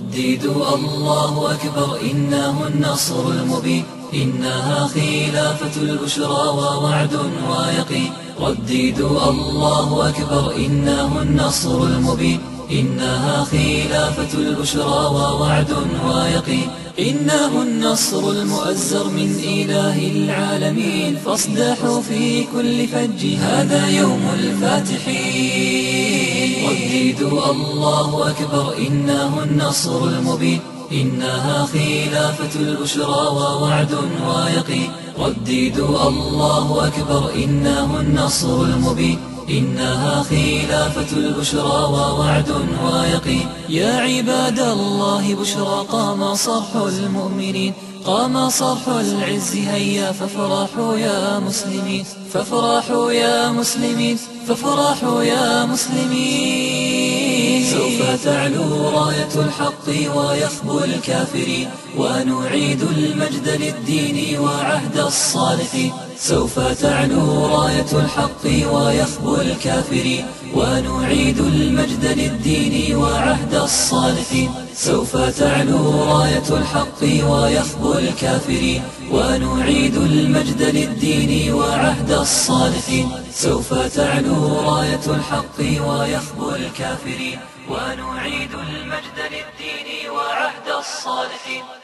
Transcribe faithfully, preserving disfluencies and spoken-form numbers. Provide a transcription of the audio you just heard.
رددوا الله أكبر إنه النصر المبين، إنها خلافة البشرى ووعد ويقين. رددوا الله أكبر إنه النصر المبين، إنها خلافة البشرى ووعد ويقين. إنه النصر المؤزر من إله العالمين، فاصدحوا في كل فج هذا يوم الفاتحين. رددوا الله أكبر إنه النصر المبين، إنها خلافة البشرى ووعد ويقين. رددوا الله أكبر إنه النصر المبين، إنها خلافة البشرى ووعد ويقين. يا عباد الله بشرى قام صرح المؤمنين، قام صرح العز هيا فافرحوا يا مسلمين، فافرحوا يا مسلمين، فافرحوا يا مسلمين. سوف تعلو راية الحق ويخبو الكافرين، ونعيد المجد للدين وعهد الصالحين. سوف تعلو راية الحق ويخبو الكافرين، ونعيد المجد للدين وعهد الصالحين. سوف تعلو راية الحق ويخبو الكافرين، ونعيد المجد للدين وعهد الصالحين. سوف تعلو راية الحق ويخبو الكافرين، ونعيد المجد للدين وعهد الصالحين.